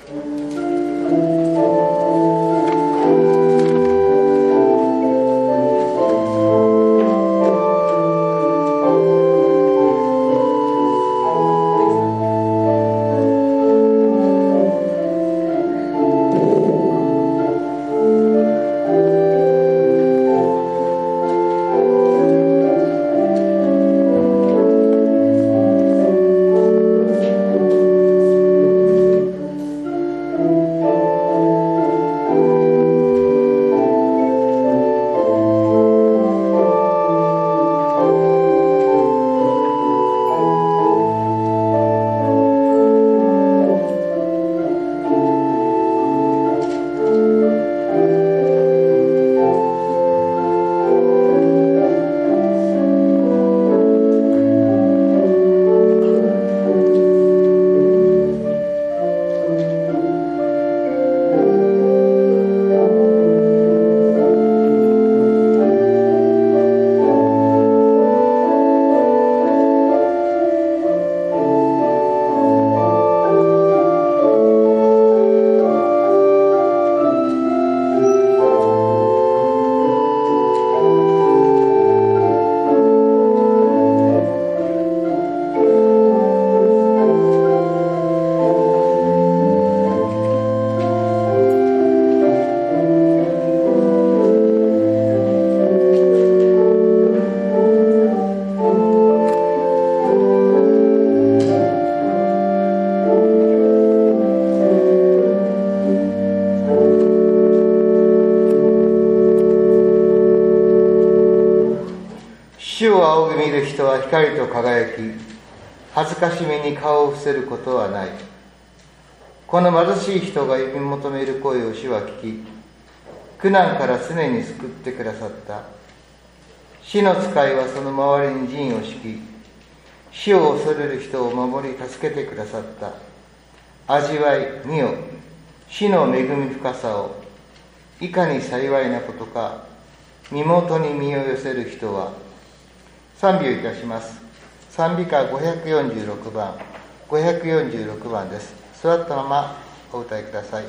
主を仰ぎ見る人は光と輝き、恥ずかしめに顔を伏せることはない。この貧しい人が呼び求める声を主は聞き、苦難から常に救ってくださった。死の使いはその周りに陣を敷き、死を恐れる人を守り助けてくださった。味わい見よ、死の恵み深さを。いかに幸いなことか。身元に身を寄せる人は。賛美をいたします。賛美歌546番です。座ったままお歌いください。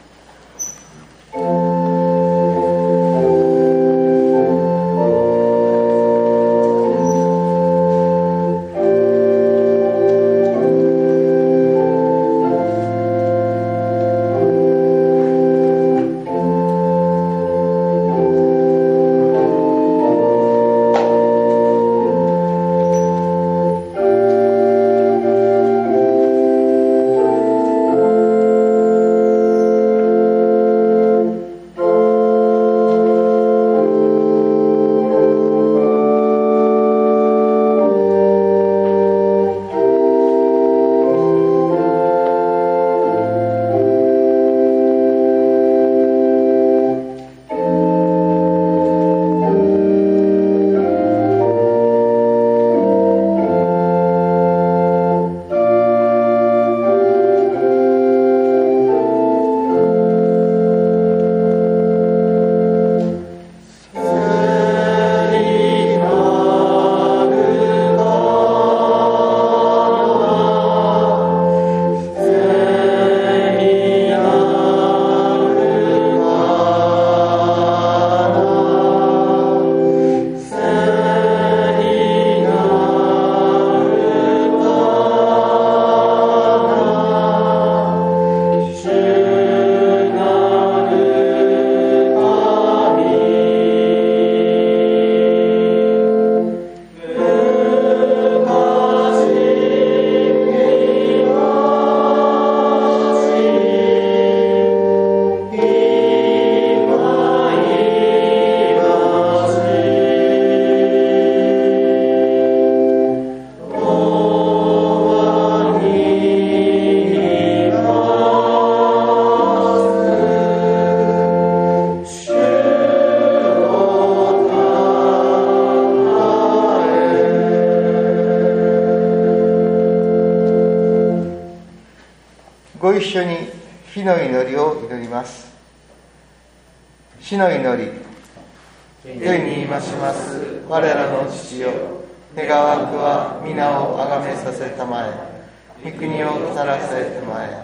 ご一緒に火の祈りを祈ります。死の祈り。天にいまします我らの父よ、願わくは皆をあがめさせたまえ、御国を来たらせたまえ、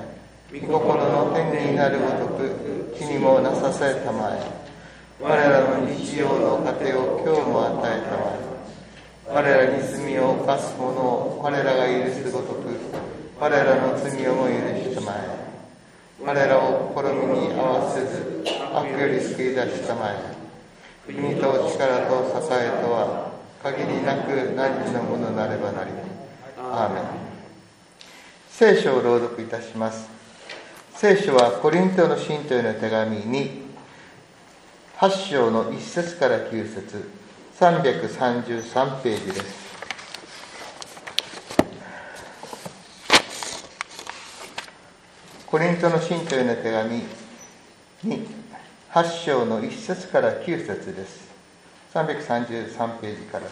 御心の天になるごとく地にもなさせたまえ。我らの日常の糧を今日も与えたまえ。我らに罪を犯す者を我らが許すごとく我らの罪をも許したまえ。我らを試みに合わせず悪より救い出したまえ。国と力と栄えとは限りなく汝のものなればなり。アーメン。聖書を朗読いたします。聖書はコリントの信徒への手紙に8章の1節から9節333ページです。コリントの信徒への手紙に8章の1節から9節です。333ページからです。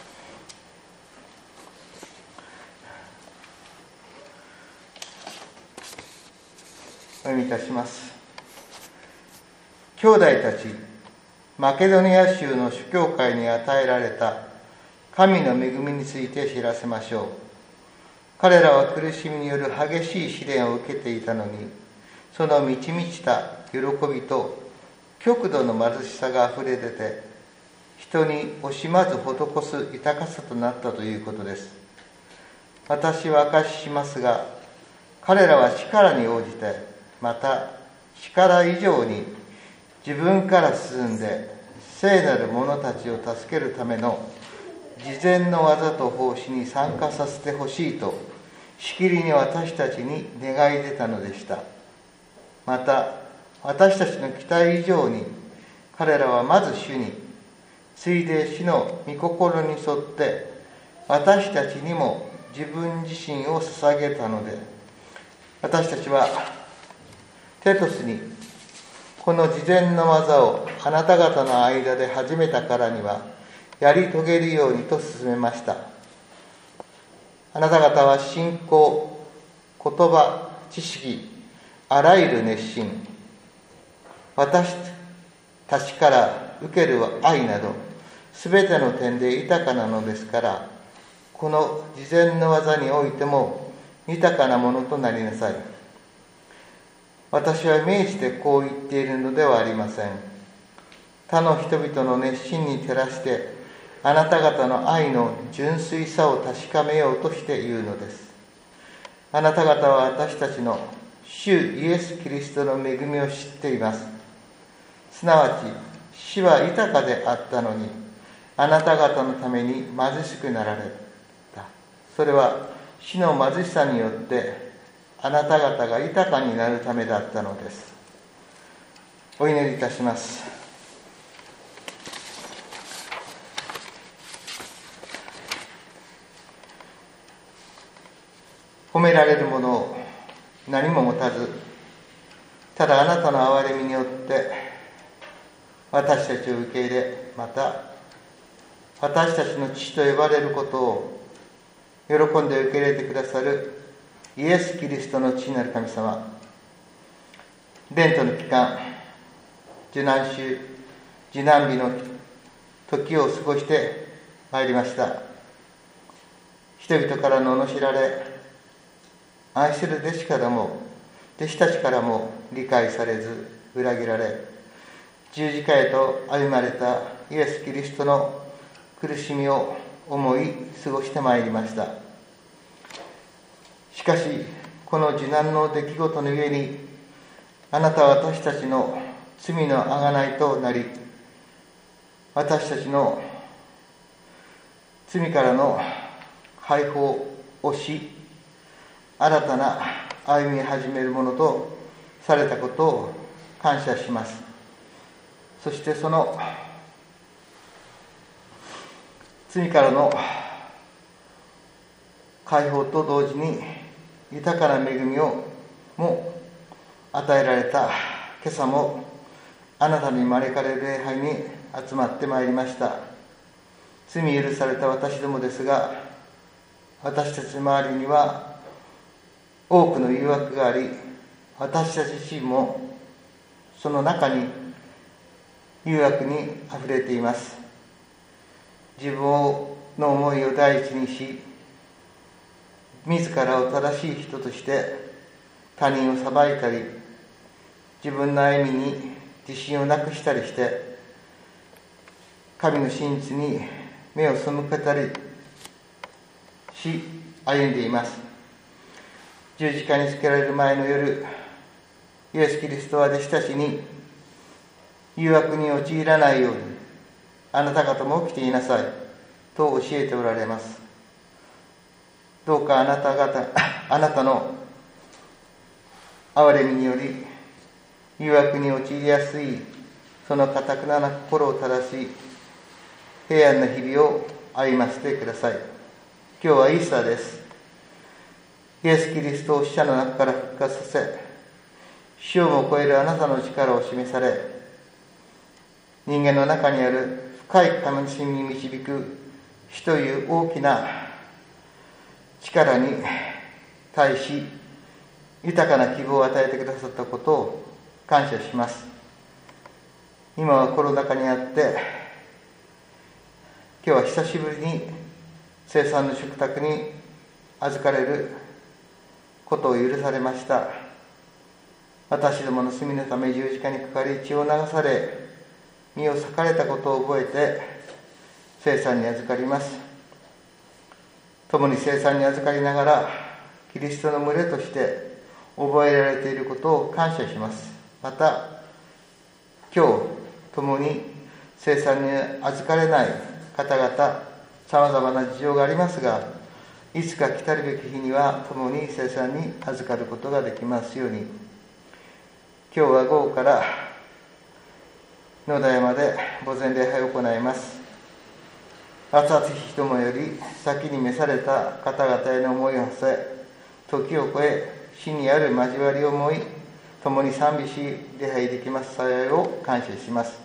お読みいたします。兄弟たち、マケドニア州の諸教会に与えられた神の恵みについて知らせましょう。彼らは苦しみによる激しい試練を受けていたのに、その満ち満ちた喜びと極度の貧しさがあふれ出て、人に惜しまず施す豊かさとなったということです。私は証ししますが、彼らは力に応じて、また力以上に自分から進んで聖なる者たちを助けるための事前の技と奉仕に参加させてほしいとしきりに私たちに願い出たのでした。また私たちの期待以上に彼らはまず主に、次いで主の御心に沿って私たちにも自分自身を捧げたので、私たちはテトスにこの事前の技をあなた方の間で始めたからにはやり遂げるようにと進めました。あなた方は信仰、言葉、知識、あらゆる熱心、私たちから受ける愛などすべての点で豊かなのですから、この事前の技においても豊かなものとなりなさい。私は命じてこう言っているのではありません。他の人々の熱心に照らしてあなた方の愛の純粋さを確かめようとして言うのです。あなた方は私たちの主イエス・キリストの恵みを知っています。すなわち死は豊かであったのにあなた方のために貧しくなられた。それは死の貧しさによってあなた方が豊かになるためだったのです。お祈りいたします。褒められるものを何も持たず、ただあなたの憐れみによって私たちを受け入れ、また私たちの父と呼ばれることを喜んで受け入れてくださるイエス・キリストの父なる神様、レントの期間、受難週、受難日の時を過ごしてまいりました。人々から罵られ、愛する弟子たちからも理解されず裏切られ、十字架へと歩まれたイエス・キリストの苦しみを思い過ごしてまいりました。しかしこの受難の出来事のゆえに、あなたは私たちの罪の贖いとなり、私たちの罪からの解放をし、新たな歩み始めるものとされたことを感謝します。そしてその罪からの解放と同時に豊かな恵みをも与えられた今朝も、あなたに招かれる礼拝に集まってまいりました。罪許された私どもですが、私たちの周りには多くの誘惑があり、私たち自身もその中に誘惑にあふれています。自分の思いを第一にし、自らを正しい人として他人を裁いたり、自分の歩みに自信をなくしたりして、神の真実に目を背けたりし、歩んでいます。十字架につけられる前の夜、イエス・キリストは弟子たちに、誘惑に陥らないように、あなた方も起きていなさい、と教えておられます。どうかあなたの憐れみにより、誘惑に陥りやすい、その堅くなな心を正し、平安な日々を歩ませてください。今日はイースターです。イエス・キリストを死者の中から復活させ、死をも超えるあなたの力を示され、人間の中にある深い悲しみに導く死という大きな力に対し、豊かな希望を与えてくださったことを感謝します。今はコロナ禍にあって、今日は久しぶりに聖餐の食卓に預かれることを許されました。私どもの罪のため十字架にかかり、血を流され、身を裂かれたことを覚えて聖餐に預かります。共に聖餐に預かりながら、キリストの群れとして覚えられていることを感謝します。また、今日共に聖餐に預かれない方々、さまざまな事情がありますが、いつか来たるべき日には共に聖餐に預かることができますように。今日は午後から野田山で墓前礼拝を行います。熱々日ともより先に召された方々への思いを馳せ、時を超え死にある交わりを思い、共に賛美し礼拝できます幸いを感謝します。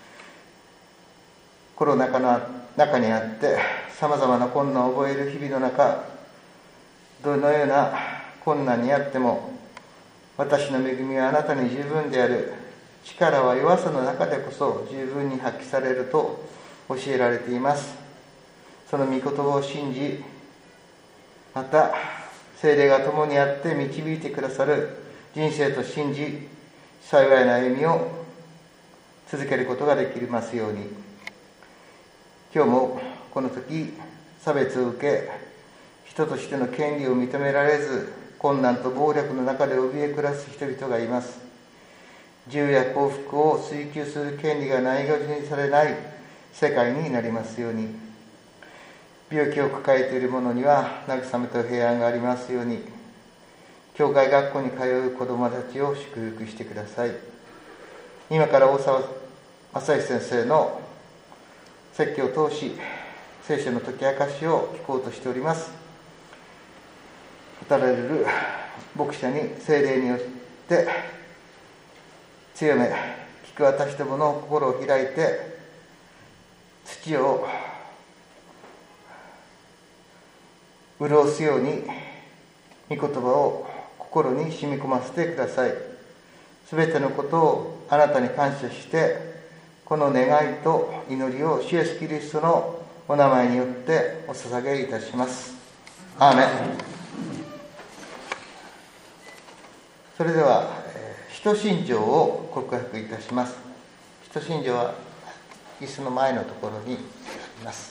コロナ禍の中にあってさまざまな困難を覚える日々の中、どのような困難にあっても、私の恵みはあなたに十分である、力は弱さの中でこそ十分に発揮されると教えられています。その御言葉を信じ、また聖霊が共にあって導いてくださる人生と信じ、幸いな歩みを続けることができますように。今日もこの時、差別を受け、人としての権利を認められず、困難と暴力の中で怯え暮らす人々がいます。自由や幸福を追求する権利がないがしにされない世界になりますように。病気を抱えている者には慰めと平安がありますように。教会学校に通う子どもたちを祝福してください。今から大沢正義先生の説教を通し、聖書の解き明かしを聞こうとしております。語られる牧者に聖霊によって強め、聞く私どもの心を開いて、土を潤すように御言葉を心に染み込ませてください。すべてのことをあなたに感謝して、この願いと祈りを主イエスキリストのお名前によってお捧げいたします。アーメン。それでは使徒信条を告白いたします。使徒信条は椅子の前のところにあります。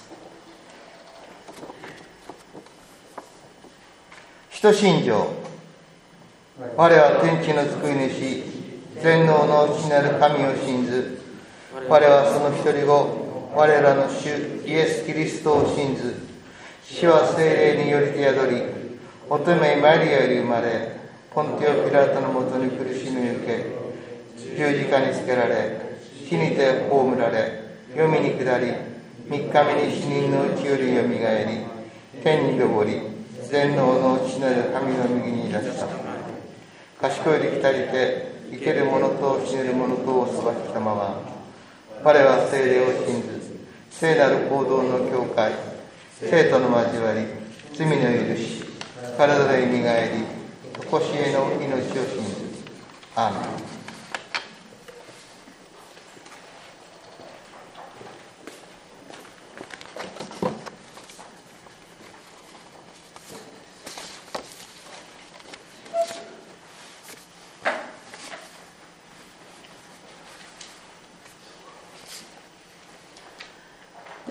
使徒信条。我は天地の救い主、全能の父なる神を信ず。我はその一人子、我らの主イエス・キリストを信ず。主は聖霊によりて宿り、乙女マリアより生まれ、ポンテオ・ピラトのもとに苦しみ受け、十字架につけられ、死にて葬られ、黄泉に下り、3日目に死人のうちよりよみがえり、天に昇り、全能の父なる神の右にいらっしゃった。賢いで来たりて、生ける者と死ねる者とを裁きたまま、我は聖霊を信ず、聖なる行動の教会、生徒の交わり、罪の許し、体のよみがえり、常しえの命を信ず。アーメン。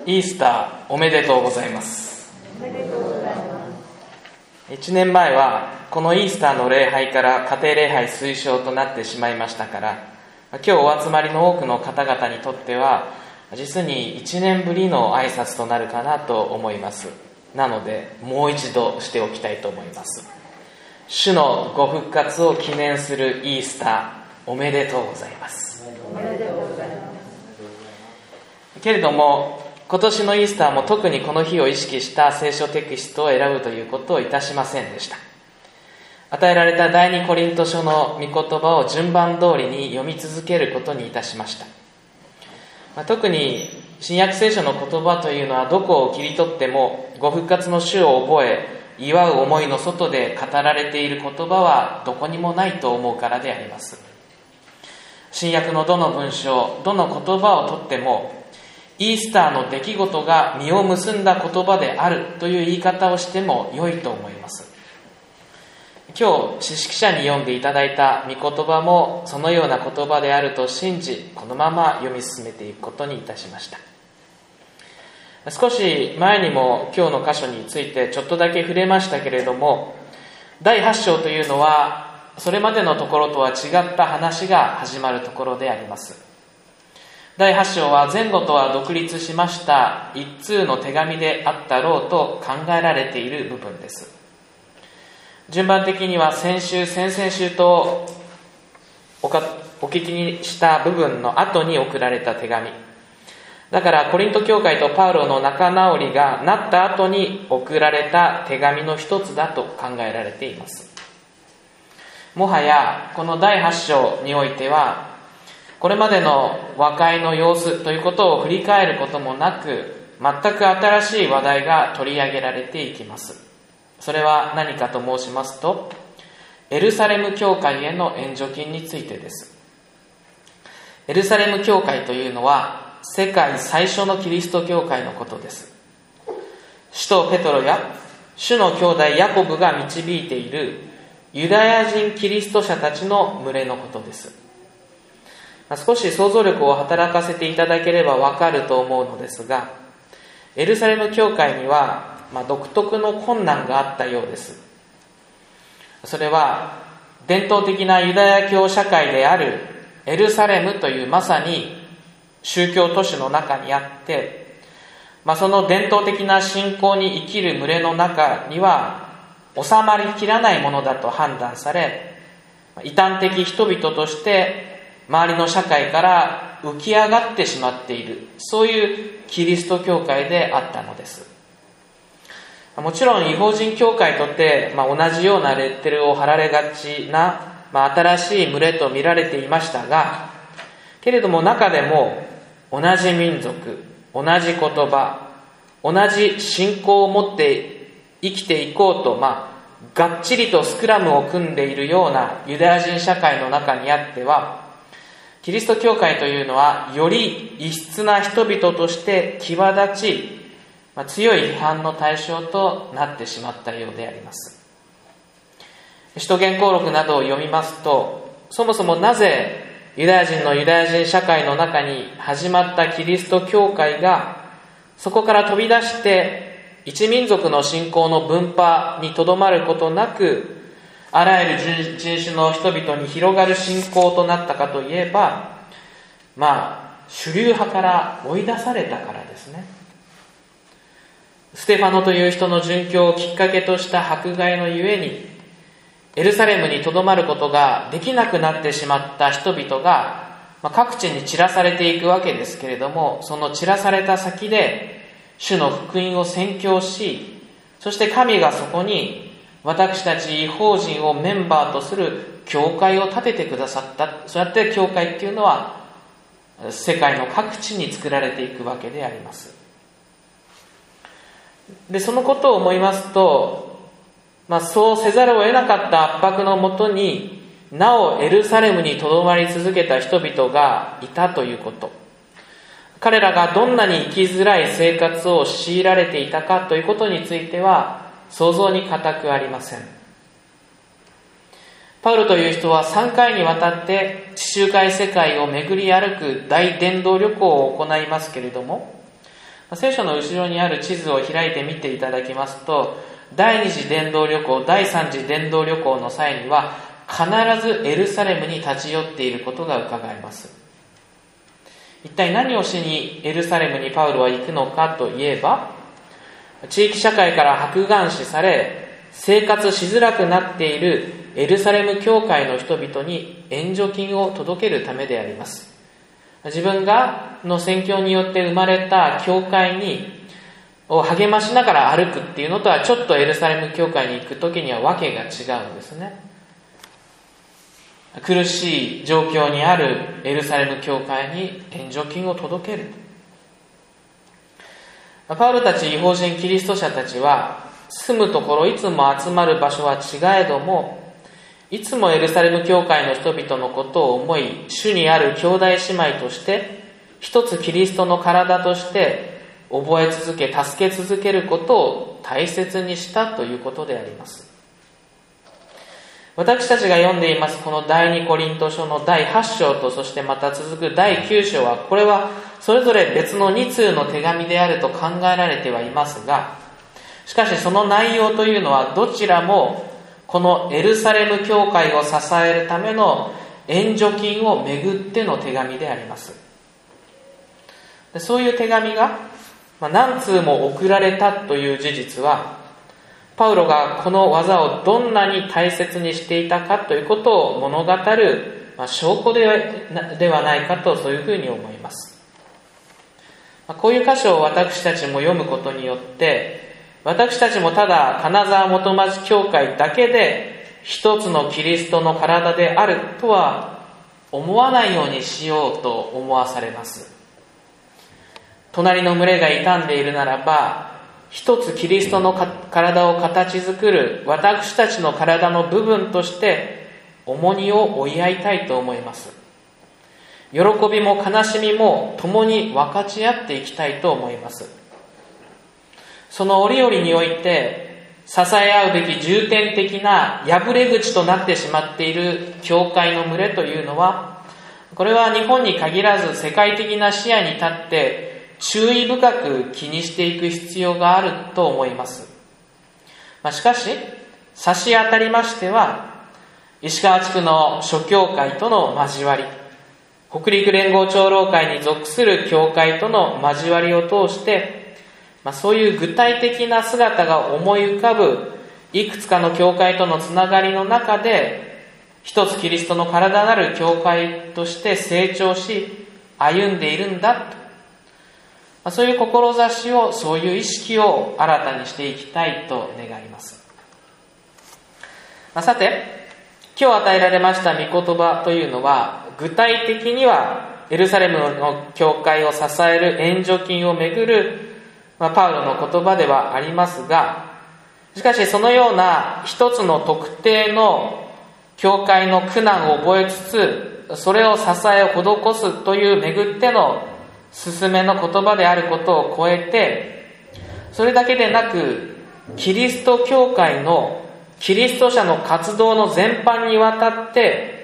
イースターおめでとうございます。1年前はこのイースターの礼拝から家庭礼拝推奨となってしまいましたから、今日お集まりの多くの方々にとっては実に1年ぶりの挨拶となるかなと思います。なのでもう一度しておきたいと思います。主のご復活を記念するイースターおめでとうございます。けれども今年のイースターも特にこの日を意識した聖書テキストを選ぶということをいたしませんでした。与えられた第2コリント書の御言葉を順番通りに読み続けることにいたしました。特に新約聖書の言葉というのはどこを切り取ってもご復活の主を覚え祝う思いの外で語られている言葉はどこにもないと思うからであります。新約のどの文章、どの言葉をとってもイースターの出来事が実を結んだ言葉であるという言い方をしても良いと思います。今日、詩式者に読んでいただいた御言葉もそのような言葉であると信じ、このまま読み進めていくことにいたしました。少し前にも今日の箇所についてちょっとだけ触れましたけれども、第8章というのはそれまでのところとは違った話が始まるところであります。第8章は前後とは独立しました一通の手紙であったろうと考えられている部分です。順番的には先週先々週とお聞きにした部分の後に送られた手紙だから、コリント教会とパウロの仲直りがなった後に送られた手紙の一つだと考えられています。もはやこの第8章においてはこれまでの和解の様子ということを振り返ることもなく、全く新しい話題が取り上げられていきます。それは何かと申しますと、エルサレム教会への援助金についてです。エルサレム教会というのは世界最初のキリスト教会のことです。使徒ペトロや主の兄弟ヤコブが導いているユダヤ人キリスト者たちの群れのことです。少し想像力を働かせていただければわかると思うのですが、エルサレム教会には独特の困難があったようです。それは伝統的なユダヤ教社会であるエルサレムというまさに宗教都市の中にあって、その伝統的な信仰に生きる群れの中には収まりきらないものだと判断され、異端的人々として周りの社会から浮き上がってしまっている、そういうキリスト教会であったのです。もちろん異邦人教会にとって同じようなレッテルを貼られがちな、新しい群れと見られていましたが、けれども中でも同じ民族、同じ言葉、同じ信仰を持って生きていこうと、がっちりとスクラムを組んでいるようなユダヤ人社会の中にあっては、キリスト教会というのはより異質な人々として際立ち、強い批判の対象となってしまったようであります。使徒言行録などを読みますと、そもそもなぜユダヤ人のユダヤ人社会の中に始まったキリスト教会がそこから飛び出して一民族の信仰の分派にとどまることなく、あらゆる人種の人々に広がる信仰となったかといえば、主流派から追い出されたからですね。ステファノという人の殉教をきっかけとした迫害のゆえに、エルサレムにとどまることができなくなってしまった人々が、各地に散らされていくわけですけれども、その散らされた先で主の福音を宣教し、そして神がそこに私たち異邦人をメンバーとする教会を建ててくださった。そうやって教会っていうのは世界の各地に作られていくわけであります。で、そのことを思いますと、そうせざるを得なかった圧迫のもとになおエルサレムにとどまり続けた人々がいたということ、彼らがどんなに生きづらい生活を強いられていたかということについては想像に難くありません。パウロという人は3回にわたって地中海世界を巡り歩く大伝道旅行を行いますけれども、 聖書の後ろにある地図を開いて見ていただきますと、第二次伝道旅行、第三次伝道旅行の際には必ずエルサレムに立ち寄っていることが伺えます。一体何をしにエルサレムにパウロは行くのかといえば、地域社会から白眼視され生活しづらくなっているエルサレム教会の人々に援助金を届けるためであります。自分がの宣教によって生まれた教会を励ましながら歩くっていうのとはちょっとエルサレム教会に行くときには訳が違うんですね。苦しい状況にあるエルサレム教会に援助金を届ける。パウロたち異邦人キリスト者たちは住むところいつも集まる場所は違えども、いつもエルサレム教会の人々のことを思い、主にある兄弟姉妹として一つキリストの体として覚え続け助け続けることを大切にしたということであります。私たちが読んでいますこの第2コリント書の第8章と、そしてまた続く第9章は、これはそれぞれ別の2通の手紙であると考えられてはいますが、しかしその内容というのはどちらもこのエルサレム教会を支えるための援助金をめぐっての手紙であります。そういう手紙が何通も送られたという事実は、パウロがこの技をどんなに大切にしていたかということを物語る証拠ではないかと、そういうふうに思います。こういう箇所を私たちも読むことによって、私たちもただ金沢元町教会だけで一つのキリストの体であるとは思わないようにしようと思わされます。隣の群れが傷んでいるならば、一つキリストの体を形作る私たちの体の部分として重荷を負い合いたいと思います。喜びも悲しみも共に分かち合っていきたいと思います。その折々において支え合うべき重点的な破れ口となってしまっている教会の群れというのは、これは日本に限らず世界的な視野に立って注意深く気にしていく必要があると思います。しかし差し当たりましては、石川地区の諸教会との交わり、北陸連合長老会に属する教会との交わりを通して、そういう具体的な姿が思い浮かぶいくつかの教会とのつながりの中で、一つキリストの体なる教会として成長し歩んでいるんだと、そういう志を、そういう意識を新たにしていきたいと願います。さて、今日与えられました御言葉というのは、具体的にはエルサレムの教会を支える援助金をめぐるパウロの言葉ではありますが、しかしそのような一つの特定の教会の苦難を覚えつつ、それを支えを施すというめぐっての勧めの言葉であることを超えて、それだけでなくキリスト教会のキリスト者の活動の全般にわたって、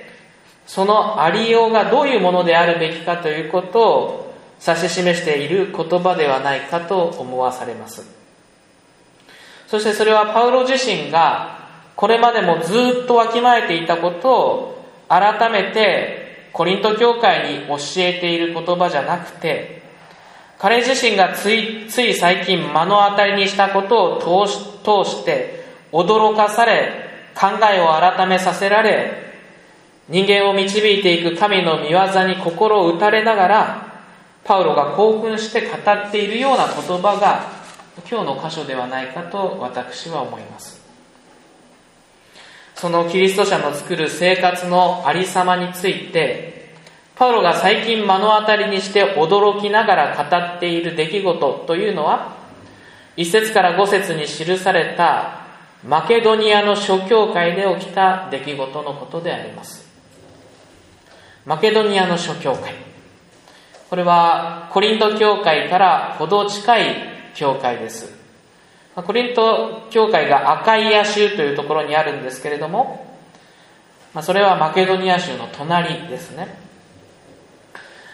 そのありようがどういうものであるべきかということを指し示している言葉ではないかと思わされます。そしてそれはパウロ自身がこれまでもずっとわきまえていたことを改めてコリント教会に教えている言葉じゃなくて、彼自身がつい最近目の当たりにしたことを通して驚かされ、考えを改めさせられ、人間を導いていく神の御業に心を打たれながら、パウロが興奮して語っているような言葉が今日の箇所ではないかと私は思います。そのキリスト者の作る生活のありさまについて、パウロが最近目の当たりにして驚きながら語っている出来事というのは、1節から5節に記されたマケドニアの諸教会で起きた出来事のことであります。マケドニアの諸教会、これはコリント教会からほど近い教会です。コリント教会がアカイア州というところにあるんですけれども、それはマケドニア州の隣ですね。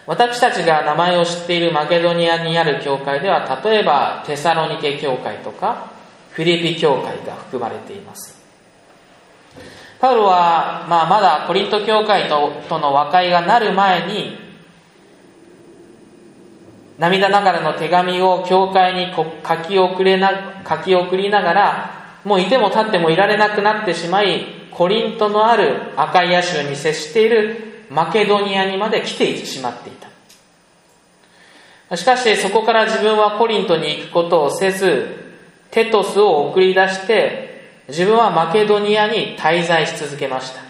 私たちが名前を知っているマケドニアにある教会では、例えばテサロニケ教会とかフィリピ教会が含まれています。パウロは、まだコリント教会との和解がなる前に、涙ながらの手紙を教会に書き送りながら、もういても立ってもいられなくなってしまい、コリントのあるアカイア州に接しているマケドニアにまで来てしまっていた。しかしそこから自分はコリントに行くことをせず、テトスを送り出して自分はマケドニアに滞在し続けました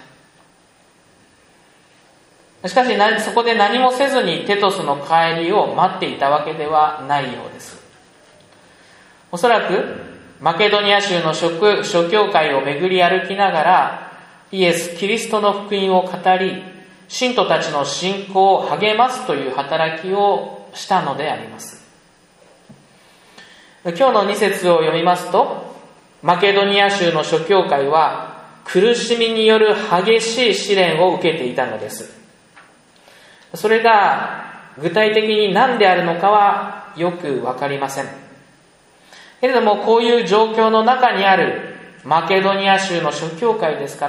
。しかしそこで何もせずにテトスの帰りを待っていたわけではないようです。おそらくマケドニア州の諸教会を巡り歩きながらイエス・キリストの福音を語り、信徒たちの信仰を励ますという働きをしたのであります。今日の2節を読みますと、マケドニア州の諸教会は苦しみによる激しい試練を受けていたのです。それが具体的に何であるのかはよくわかりませんけれども、こういう状況の中にあるマケドニア州の諸教会ですから、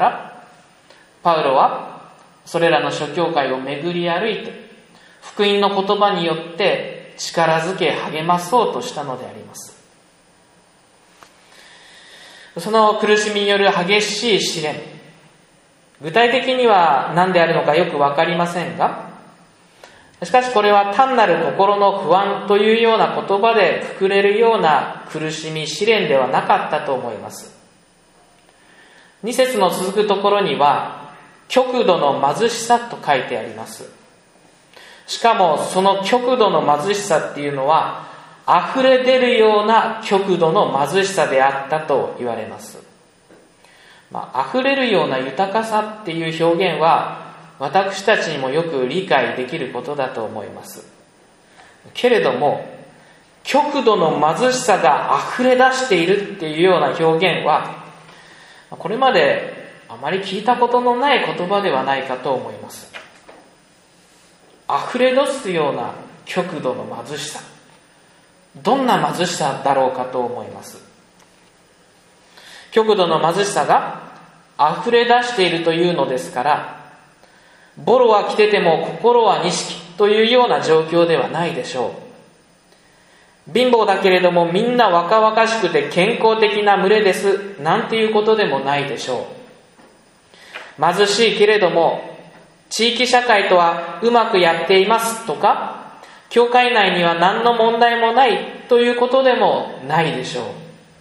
パウロはそれらの諸教会を巡り歩いて福音の言葉によって力づけ励まそうとしたのであります。その苦しみによる激しい試練、具体的には何であるのかよくわかりませんが、しかしこれは単なる心の不安というような言葉でくくれるような苦しみ試練ではなかったと思います。2節の続くところには極度の貧しさと書いてあります。しかもその極度の貧しさっていうのは溢れ出るような極度の貧しさであったと言われます。溢れるような豊かさっていう表現は私たちにもよく理解できることだと思います。けれども極度の貧しさが溢れ出しているっていうような表現はこれまであまり聞いたことのない言葉ではないかと思います。溢れ出すような極度の貧しさ、どんな貧しさだろうかと思います。極度の貧しさが溢れ出しているというのですから、ボロは着てても心は錦というような状況ではないでしょう。貧乏だけれどもみんな若々しくて健康的な群れですなんていうことでもないでしょう。貧しいけれども地域社会とはうまくやっていますとか、教会内には何の問題もないということでもないでしょう。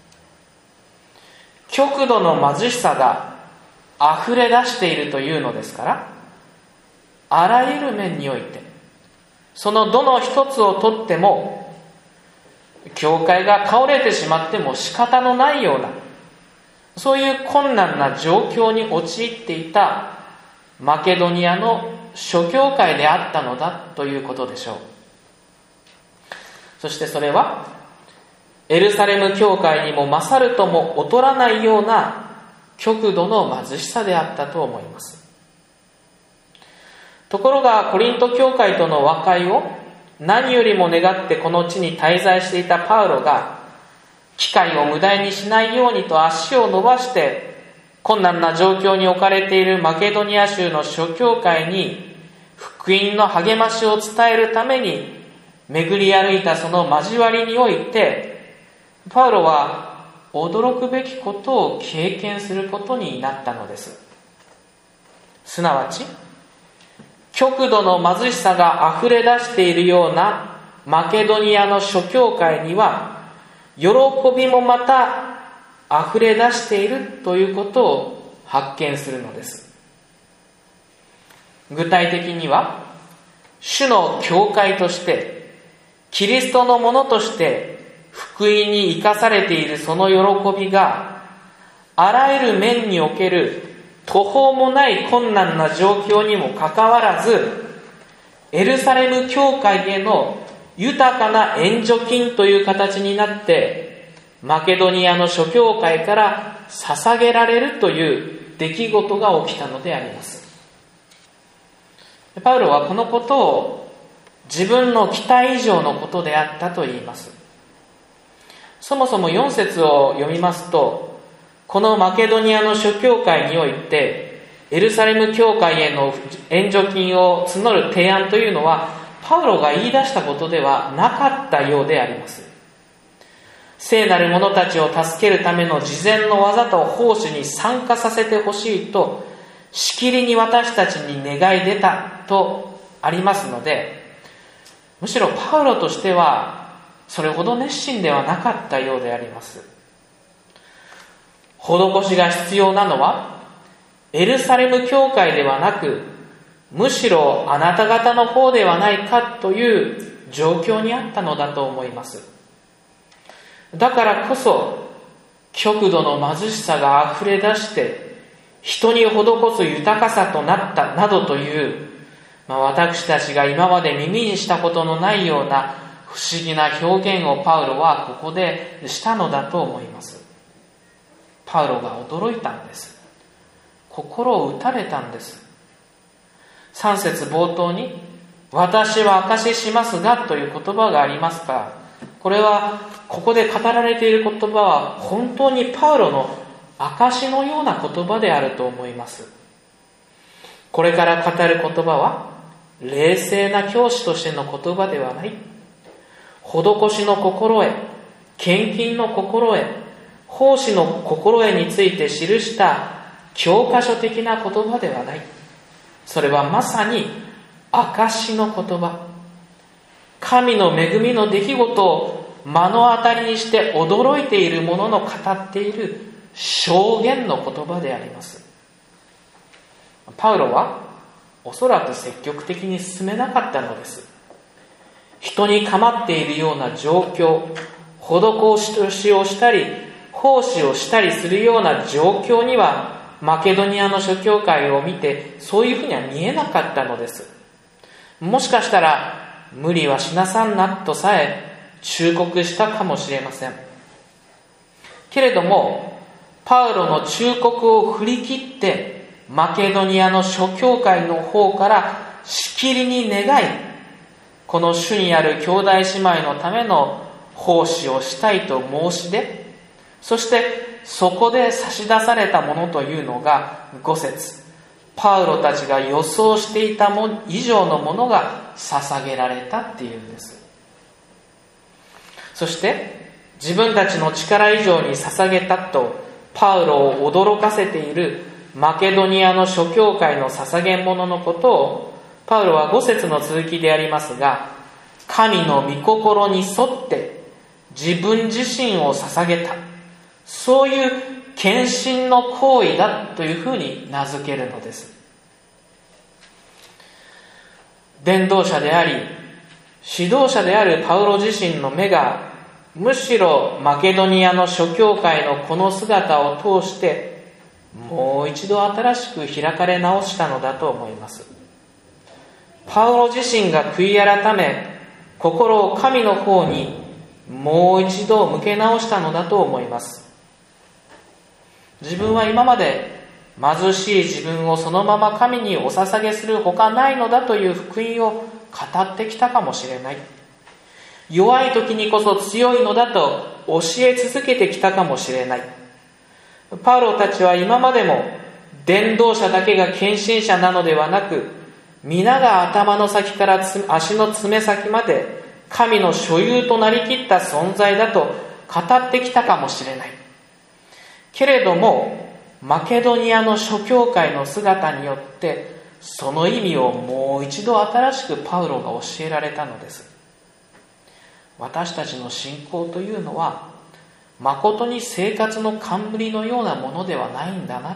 極度の貧しさが溢れ出しているというのですから、あらゆる面においてそのどの一つをとっても教会が倒れてしまっても仕方のないような、そういう困難な状況に陥っていたマケドニアの諸教会であったのだということでしょう。そしてそれはエルサレム教会にも勝るとも劣らないような極度の貧しさであったと思います。ところがコリント教会との和解を何よりも願ってこの地に滞在していたパウロが、機会を無駄にしないようにと足を伸ばして困難な状況に置かれているマケドニア州の諸教会に福音の励ましを伝えるために巡り歩いたその交わりにおいて、パウロは驚くべきことを経験することになったのです。すなわち極度の貧しさが溢れ出しているようなマケドニアの諸教会には喜びもまた溢れ出しているということを発見するのです。具体的には主の教会としてキリストのものとして福音に生かされているその喜びが、あらゆる面における途方もない困難な状況にもかかわらず、エルサレム教会への豊かな援助金という形になってマケドニアの諸教会から捧げられるという出来事が起きたのであります。パウロはこのことを自分の期待以上のことであったと言います。そもそも4節を読みますと、このマケドニアの諸教会においてエルサレム教会への援助金を募る提案というのはパウロが言い出したことではなかったようであります。聖なる者たちを助けるための事前の技と奉仕に参加させてほしいとしきりに私たちに願い出たとありますので、むしろパウロとしてはそれほど熱心ではなかったようであります。施しが必要なのはエルサレム教会ではなく、むしろあなた方の方ではないかという状況にあったのだと思います。だからこそ極度の貧しさがあふれ出して人に施す豊かさとなったなどという、私たちが今まで耳にしたことのないような不思議な表現をパウロはここでしたのだと思います。パウロが驚いたんです。心を打たれたんです。3節冒頭に私は証ししますがという言葉がありますが、これはここで語られている言葉は本当にパウロの証しのような言葉であると思います。これから語る言葉は冷静な教師としての言葉ではない、施しの心得、献金の心得、奉仕の心得について記した教科書的な言葉ではない。それはまさに証しの言葉、神の恵みの出来事を目の当たりにして驚いている者の語っている証言の言葉であります。パウロはおそらく積極的に進めなかったのです。人に構っているような状況、施しをしたり奉仕をしたりするような状況にはマケドニアの諸教会を見てそういうふうには見えなかったのです。もしかしたら無理はしなさんなとさえ忠告したかもしれません。けれどもパウロの忠告を振り切ってマケドニアの諸教会の方からしきりに願い、この主にある兄弟姉妹のための奉仕をしたいと申し出、そしてそこで差し出されたものというのが5節、パウロたちが予想していたも以上のものが捧げられたっていうんです。そして自分たちの力以上に捧げたとパウロを驚かせているマケドニアの諸教会の捧げ物のことをパウロは5節の続きでありますが、神の御心に沿って自分自身を捧げた、そういう献身の行為だというふうに名付けるのです。伝道者であり指導者であるパウロ自身の目がむしろマケドニアの諸教会のこの姿を通してもう一度新しく開かれ直したのだと思います。パウロ自身が悔い改め心を神の方にもう一度向け直したのだと思います。自分は今まで貧しい自分をそのまま神にお捧げするほかないのだという福音を語ってきたかもしれない。弱い時にこそ強いのだと教え続けてきたかもしれない。パウロたちは今までも伝道者だけが献身者なのではなく、皆が頭の先から足の爪先まで神の所有となりきった存在だと語ってきたかもしれない。けれどもマケドニアの諸教会の姿によってその意味をもう一度新しくパウロが教えられたのです。私たちの信仰というのは誠に生活の冠のようなものではないんだな。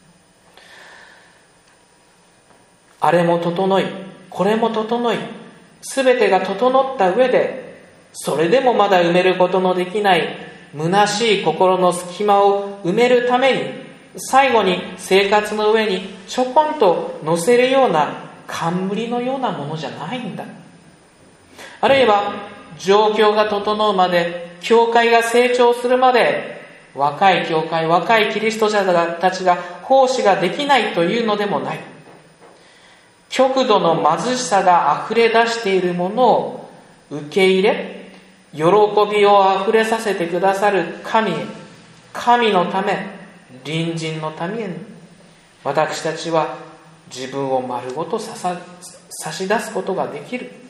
あれも整いこれも整い、全てが整った上でそれでもまだ埋めることのできない虚しい心の隙間を埋めるために、最後に生活の上にちょこんと乗せるような冠のようなものじゃないんだ。あるいは状況が整うまで、教会が成長するまで、若い教会、若いキリスト者たちが奉仕ができないというのでもない。 極度の貧しさがあふれ出しているものを受け入れ、喜びをあふれさせてくださる神へ、神のため、隣人のために、私たちは自分を丸ごと差し出すことができる。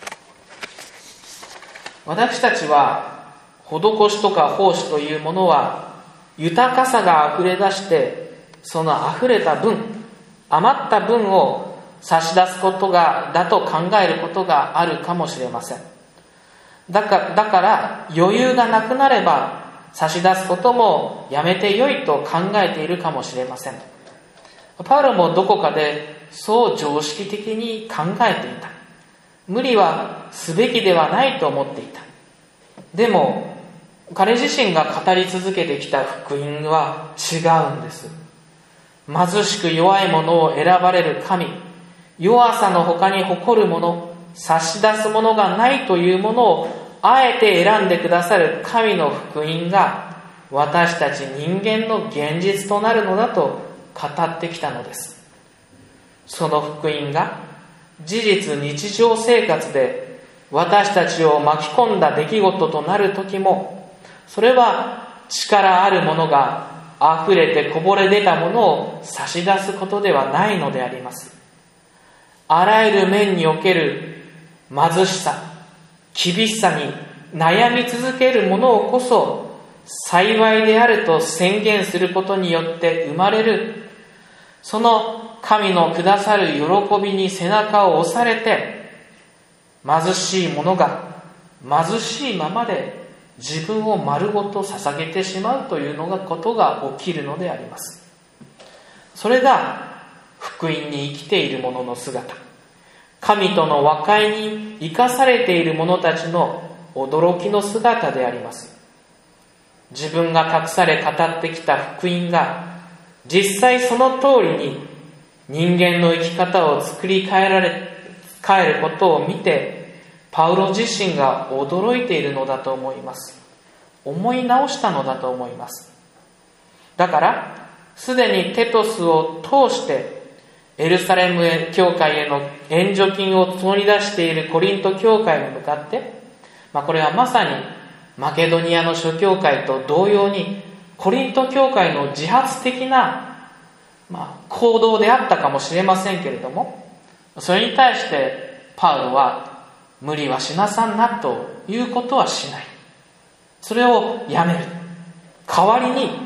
私たちは施しとか奉仕というものは豊かさがあふれ出して、そのあふれた分、余った分を差し出すことだと考えることがあるかもしれません。だから余裕がなくなれば差し出すこともやめてよいと考えているかもしれません。パウロもどこかでそう常識的に考えていた。無理はすべきではないと思っていた。でも彼自身が語り続けてきた福音は違うんです。貧しく弱い者を選ばれる神、弱さの他に誇るもの、差し出すものがないというものをあえて選んでくださる神の福音が私たち人間の現実となるのだと語ってきたのです。その福音が事実日常生活で私たちを巻き込んだ出来事となる時も、それは力あるものが溢れてこぼれ出たものを差し出すことではないのであります。あらゆる面における貧しさ、厳しさに悩み続けるものをこそ幸いであると宣言することによって生まれる、その神のくださる喜びに背中を押されて、貧しい者が貧しいままで自分を丸ごと捧げてしまうということが起きるのであります。それが福音に生きている者の姿、神との和解に生かされている者たちの驚きの姿であります。自分が託され語ってきた福音が実際その通りに人間の生き方を作り変えることを見て、パウロ自身が驚いているのだと思います。思い直したのだと思います。だからすでにテトスを通してエルサレム教会への援助金を募り出しているコリント教会に向かって、これはまさにマケドニアの諸教会と同様にコリント教会の自発的な、行動であったかもしれませんけれども、それに対してパウロは無理はしなさんなということはしない。それをやめる。代わりに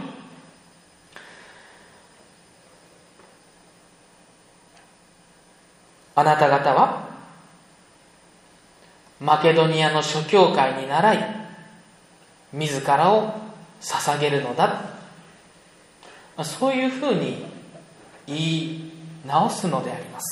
あなた方はマケドニアの諸教会に倣い自らを捧げるのだ、そういうふうに言い直すのであります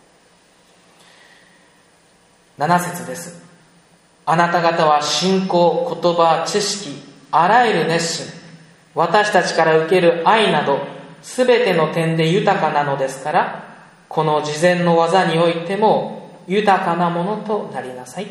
。7節です。あなた方は信仰、言葉、知識、あらゆる熱心、私たちから受ける愛などすべての点で豊かなのですから、この事前の技においても豊かなものとなりなさい。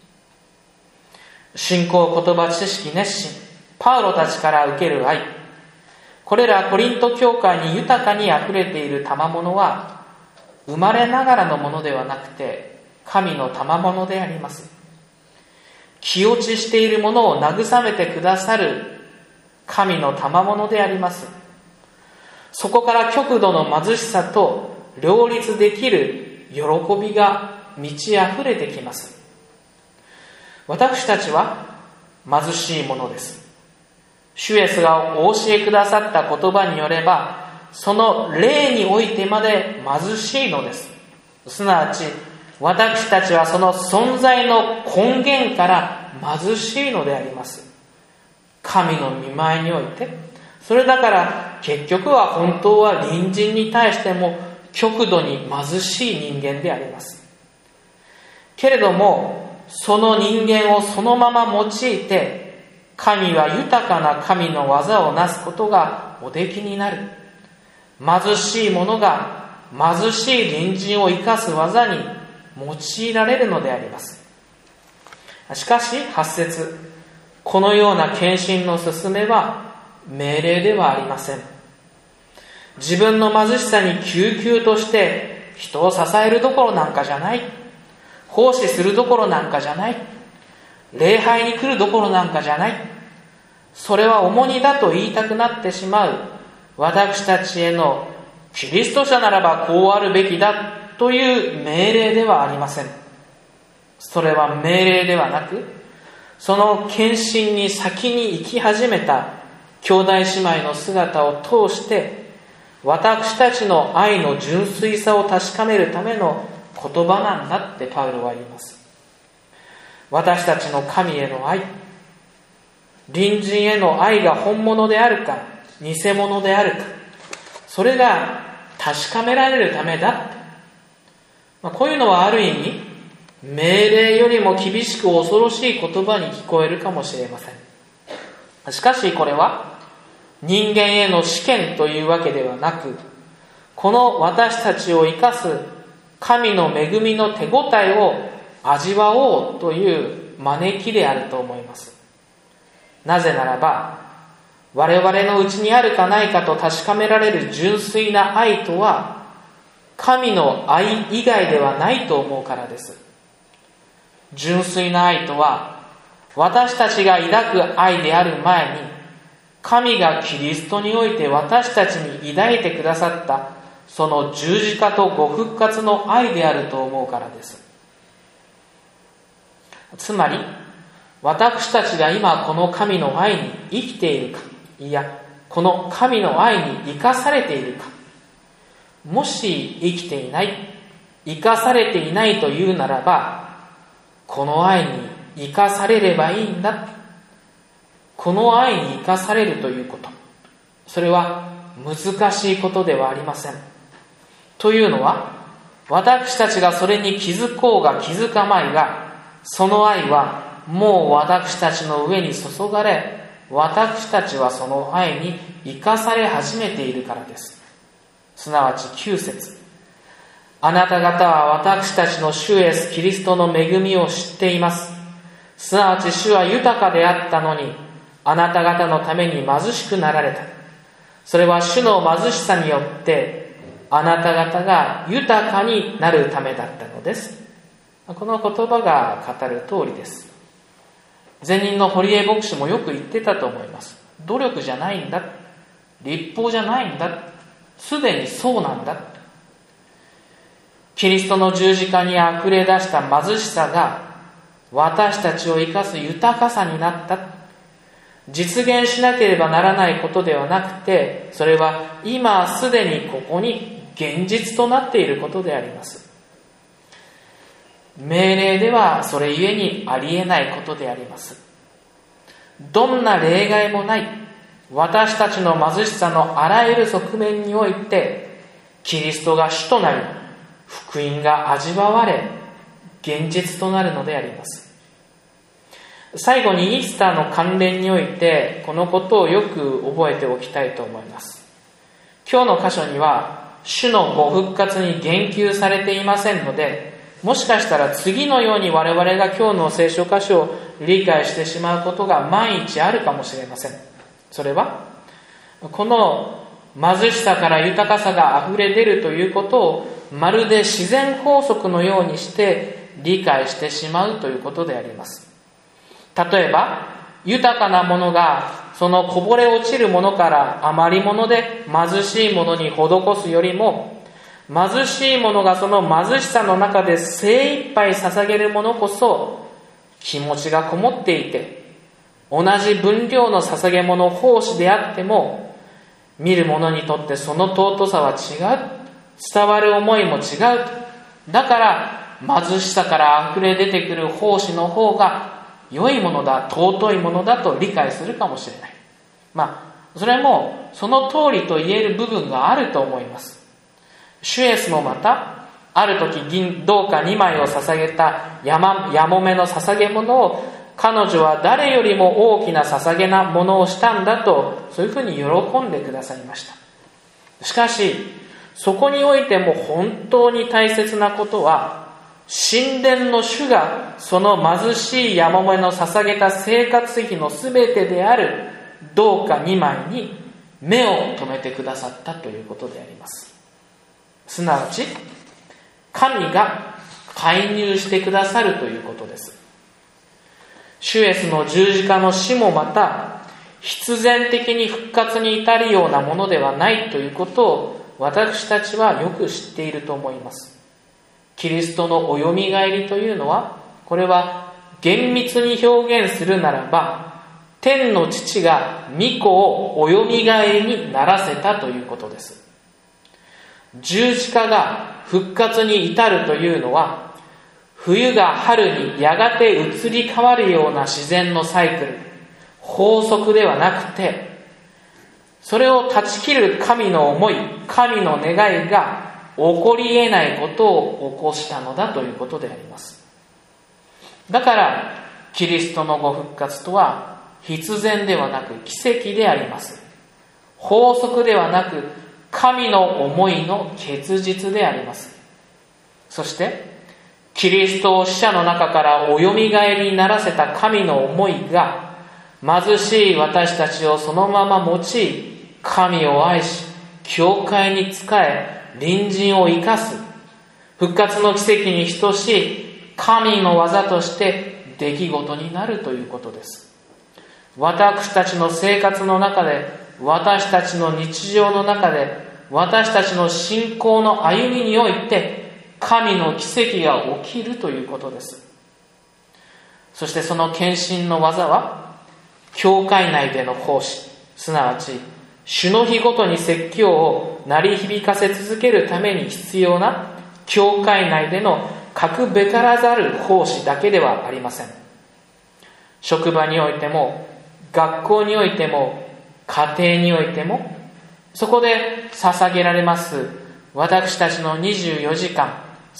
信仰、言葉、知識、熱心、パウロたちから受ける愛、これらコリント教会に豊かにあふれている賜物は生まれながらのものではなくて神の賜物であります。気落ちしているものを慰めてくださる神の賜物であります。そこから極度の貧しさと両立できる喜びが満ち溢れてきます。私たちは貧しいものです。主イエスがお教えくださった言葉によれば、その霊においてまで貧しいのです。すなわち私たちはその存在の根源から貧しいのであります。神の御前において、それだから結局は本当は隣人に対しても極度に貧しい人間であります。けれどもその人間をそのまま用いて、神は豊かな神の技をなすことがおできになる。貧しい者が貧しい隣人を生かす技に用いられるのであります。しかし8節、このような献身の勧めは命令ではありません。自分の貧しさに救々として人を支えるどころなんかじゃない、奉仕するどころなんかじゃない、礼拝に来るどころなんかじゃない、それは重荷だと言いたくなってしまう私たちへのキリスト者ならばこうあるべきだという命令ではありません。それは命令ではなく、その献身に先に生き始めた兄弟姉妹の姿を通して私たちの愛の純粋さを確かめるための言葉なんだってパウロは言います。私たちの神への愛、隣人への愛が本物であるか偽物であるか、それが確かめられるためだ。こういうのはある意味命令よりも厳しく恐ろしい言葉に聞こえるかもしれません。しかしこれは人間への試験というわけではなく、この私たちを生かす神の恵みの手応えを味わおうという招きであると思います。なぜならば、我々のうちにあるかないかと確かめられる純粋な愛とは神の愛以外ではないと思うからです。純粋な愛とは私たちが抱く愛である前に、神がキリストにおいて私たちに抱いてくださったその十字架とご復活の愛であると思うからです。つまり私たちが今この神の愛に生きているか、いやこの神の愛に生かされているか。もし生きていない、生かされていないというならば、この愛に生かされればいいんだ。この愛に生かされるということ、それは難しいことではありません。というのは、私たちがそれに気づこうが気づかまいが、その愛はもう私たちの上に注がれ、私たちはその愛に生かされ始めているからです。すなわち9節、あなた方は私たちの主イエスキリストの恵みを知っています。すなわち主は豊かであったのに、あなた方のために貧しくなられた。それは主の貧しさによってあなた方が豊かになるためだったのです。この言葉が語る通りです。前任の堀江牧師もよく言ってたと思います。努力じゃないんだ、立法じゃないんだ、すでにそうなんだ。キリストの十字架にあふれ出した貧しさが私たちを生かす豊かさになった。実現しなければならないことではなくて、それは今すでにここに現実となっていることであります。命令ではそれゆえにありえないことであります。どんな例外もない私たちの貧しさのあらゆる側面において、キリストが主となり、福音が味わわれ、現実となるのであります。最後にイースターの関連において、このことをよく覚えておきたいと思います。今日の箇所には、主のご復活に言及されていませんので、もしかしたら次のように我々が今日の聖書箇所を理解してしまうことが万一あるかもしれません。それは、この貧しさから豊かさがあふれ出るということをまるで自然法則のようにして理解してしまうということであります。例えば、豊かなものがそのこぼれ落ちるものから余り物で貧しいものに施すよりも、貧しいものがその貧しさの中で精一杯捧げるものこそ気持ちがこもっていて、同じ分量の捧げ物奉仕であっても、見る者にとってその尊さは違う、伝わる思いも違う。だから貧しさからあふれ出てくる奉仕の方が良いものだ、尊いものだと理解するかもしれない。それもその通りと言える部分があると思います。主イエスもまた、ある時銅貨2枚を捧げたやもめの捧げ物を、彼女は誰よりも大きな捧げなものをしたんだと、そういうふうに喜んでくださいました。しかし、そこにおいても本当に大切なことは、神殿の主がその貧しいやもめの捧げた生活費のすべてである銅貨2枚に目を留めてくださったということであります。すなわち、 神が介入してくださるということです。主イエスの十字架の死もまた必然的に復活に至るようなものではないということを私たちはよく知っていると思います。キリストのおよみがえりというのは、これは厳密に表現するならば、天の父が御子をおよみがえりにならせたということです。十字架が復活に至るというのは、冬が春にやがて移り変わるような自然のサイクル、法則ではなくて、それを断ち切る神の思い、神の願いが起こり得ないことを起こしたのだということであります。だからキリストのご復活とは必然ではなく奇跡であります。法則ではなく神の思いの結実であります。そしてキリストを死者の中からおよみがえりにならせた神の思いが、貧しい私たちをそのまま用い、神を愛し、教会に仕え、隣人を生かす、復活の奇跡に等しい神の技として出来事になるということです。私たちの生活の中で、私たちの日常の中で、私たちの信仰の歩みにおいて、神の奇跡が起きるということです。そしてその献身の技は、教会内での奉仕、すなわち主の日ごとに説教を鳴り響かせ続けるために必要な教会内での格べからざる奉仕だけではありません。職場においても、学校においても、家庭においても、そこで捧げられます私たちの24時間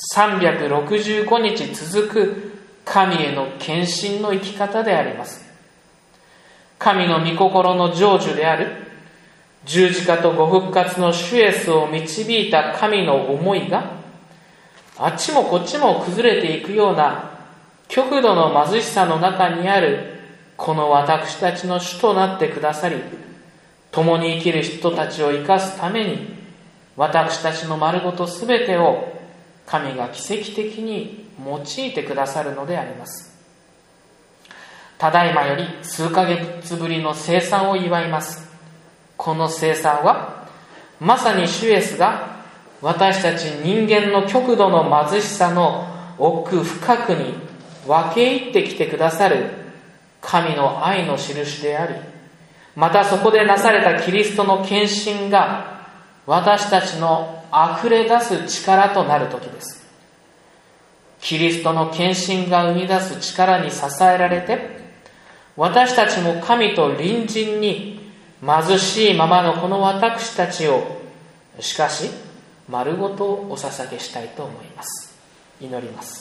365日続く神への献身の生き方であります。神の御心の成就である十字架とご復活の主イエスを導いた神の思いが、あっちもこっちも崩れていくような極度の貧しさの中にあるこの私たちの主となってくださり、共に生きる人たちを生かすために、私たちの丸ごとすべてを神が奇跡的に用いてくださるのであります。ただいまより数ヶ月ぶりの聖餐を祝います。この聖餐はまさに主イエスが私たち人間の極度の貧しさの奥深くに分け入ってきてくださる神の愛の印であり、またそこでなされたキリストの献身が私たちの溢れ出す力となる時です。キリストの献身が生み出す力に支えられて、私たちも神と隣人に貧しいままのこの私たちをしかし丸ごとお捧げしたいと思います。祈ります。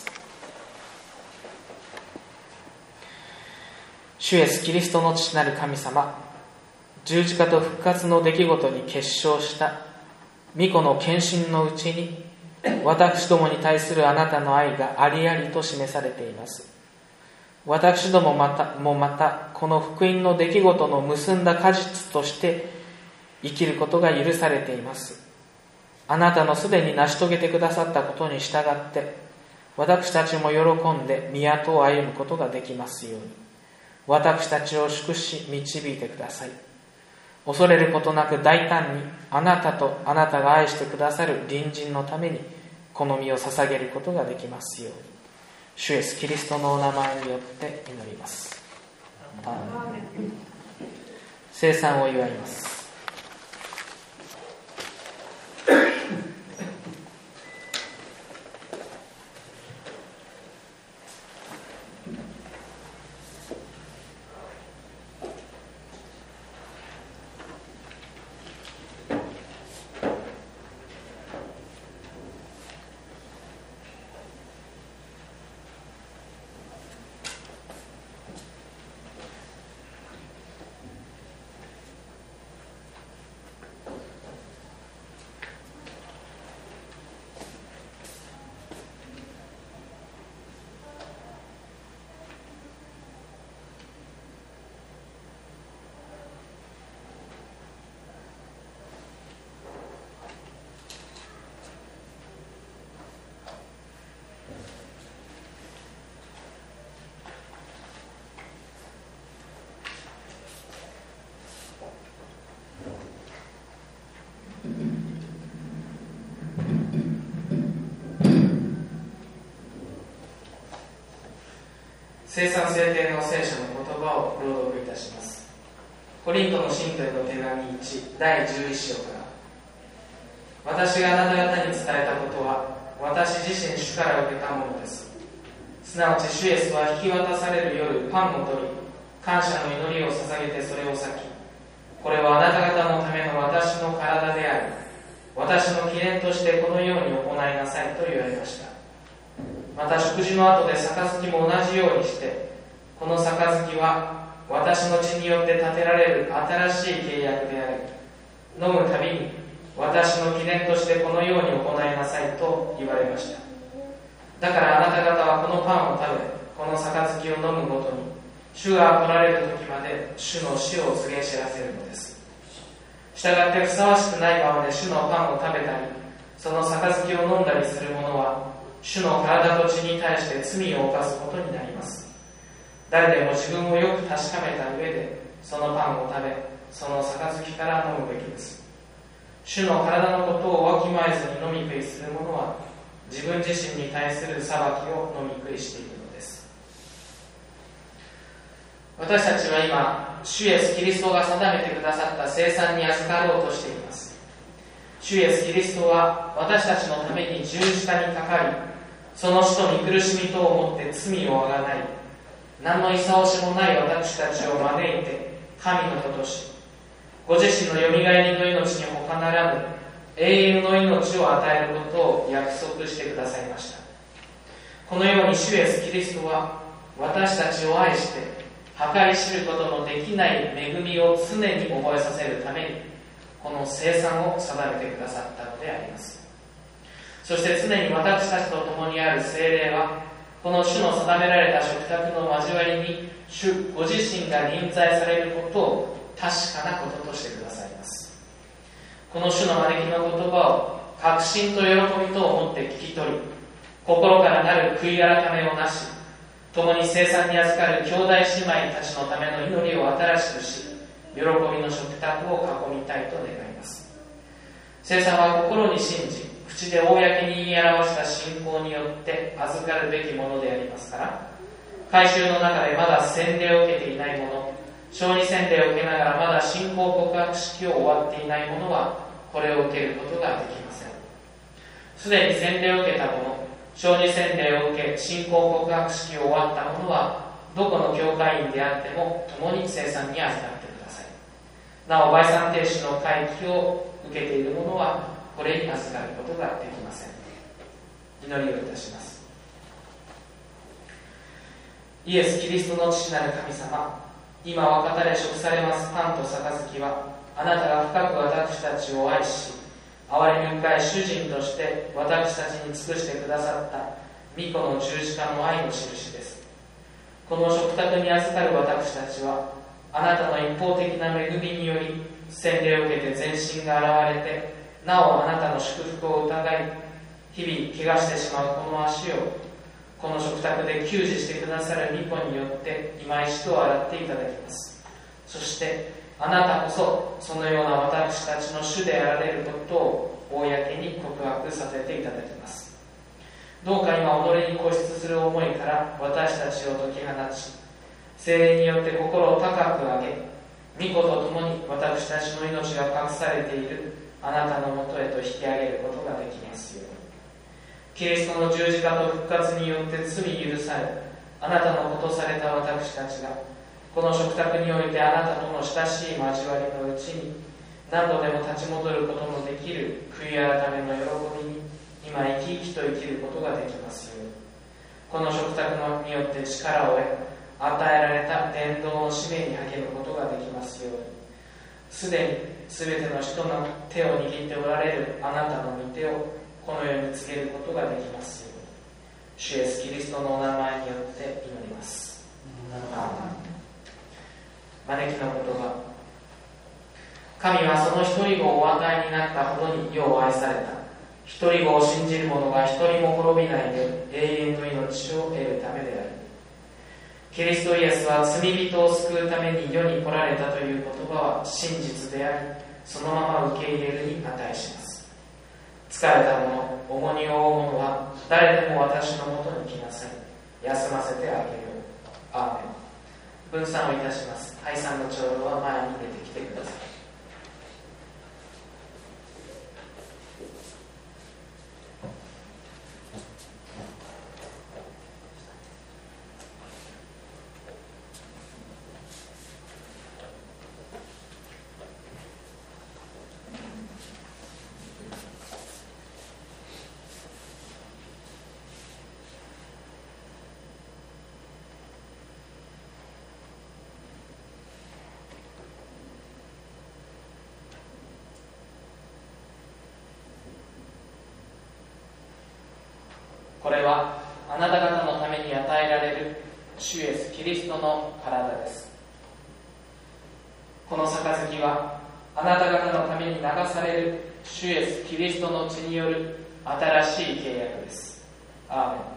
主イエスキリストの父なる神様、十字架と復活の出来事に結晶した御子の献身のうちに、私どもに対するあなたの愛がありありと示されています。私どもまたこの福音の出来事の結んだ果実として生きることが許されています。あなたのすでに成し遂げてくださったことに従って、私たちも喜んで宮を歩むことができますように、私たちを祝し導いてください。恐れることなく大胆にあなたとあなたが愛してくださる隣人のためにこの身を捧げることができますように、主イエスキリストのお名前によって祈ります。アーメン。聖餐を祝います。 聖産聖典の聖書の言葉を朗読いたします。コリントの信徒への手紙1第11章から。私があなた方に伝えたことは私自身主から受けたものです。すなわち主イエスは引き渡される夜パンを取り、感謝の祈りを捧げてそれを裂き、これはあなた方のための私の体であり、私の記念としてこのように行いなさいと言われました。また食事の後で杯も同じようにして、この杯は私の血によって立てられる新しい契約であり、飲むたびに私の記念としてこのように行いなさいと言われました。だからあなた方はこのパンを食べ、この杯を飲むごとに、主が来られる時まで主の死を告げ知らせるのです。したがってふさわしくないままで主のパンを食べたり、その杯を飲んだりする者は、主の体と血に対して罪を犯すことになります。誰でも自分をよく確かめた上で、そのパンを食べ、その杯から飲むべきです。主の体のことをわきまえずに飲み食いする者は、自分自身に対する裁きを飲み食いしているのです。私たちは今、主イエスキリストが定めてくださった聖餐に預かろうとしています。主イエスキリストは私たちのために十字架にかかり、その死と御苦しみとをもって罪をあがない、何のいさおしもない私たちを招いて神の子とし、ご自身のよみがえりの命に他ならぬ永遠の命を与えることを約束してくださいました。このように主イエスキリストは私たちを愛して計り知ることのできない恵みを常に覚えさせるために、この聖餐を定めてくださったのであります。そして常に私たちと共にある聖霊は、この主の定められた食卓の交わりに主ご自身が臨在されることを確かなこととしてくださいます。この主の招きの言葉を確信と喜びとをもって聞き取り、心からなる悔い改めをなし、共に聖餐に預かる兄弟姉妹たちのための祈りを新しくし、喜びの食卓を囲みたいと願います。聖餐は心に信じ、口で公に言い表した信仰によって預かるべきものでありますから、改宗の中でまだ洗礼を受けていない者、小児洗礼を受けながらまだ信仰告白式を終わっていない者は、これを受けることができません。すでに洗礼を受けた者、小児洗礼を受け信仰告白式を終わった者は、どこの教会員であっても共に聖餐に預かってください。なお、売産停止の回帰を受けている者は、これに預かることができません。祈りをいたします。イエス・キリストの父なる神様、今は語れ食されますパンと杯は、あなたが深く私たちを愛し、憐れみ深い主人として私たちに尽くしてくださった御子の十字架の愛の印です。この食卓に預かる私たちは、あなたの一方的な恵みにより洗礼を受けて全身が現れて、なおあなたの祝福を疑い、日々怪我してしまうこの足を、この食卓で給仕してくださる御子によって今一度洗っていただきます。そしてあなたこそそのような私たちの主であられることを公に告白させていただきます。どうか今己に固執する思いから私たちを解き放ち、聖霊によって心を高く上げ、御子と共に私たちの命が隠されているあなたのもとへと引き上げることができますように。キリストの十字架と復活によって罪許され、あなたのことされた私たちが、この食卓においてあなたとの親しい交わりのうちに、何度でも立ち戻ることのできる悔い改めの喜びに、今生き生きと生きることができますように。この食卓によって力を得、与えられた伝道の使命に励むことができますように。すでに全ての人の手を握っておられるあなたの御手をこの世に告げることができますように。主イエスキリストのお名前によって祈ります。招きの言葉。神はその一人子をお与えになったほどに世を愛された。一人子を信じる者が一人も滅びないで永遠の命を得るためである。キリストイエスは罪人を救うために世に来られたという言葉は真実であり、そのまま受け入れるに値します。疲れた者、重荷を負う者は誰でも私のもとに来なさい。休ませてあげよう。 アーメン。分散をいたします。配散の長老は前に出てきてください。これはあなた方のために与えられる主イエス・キリストの体です。この杯はあなた方のために流される主イエス・キリストの血による新しい契約です。アーメン。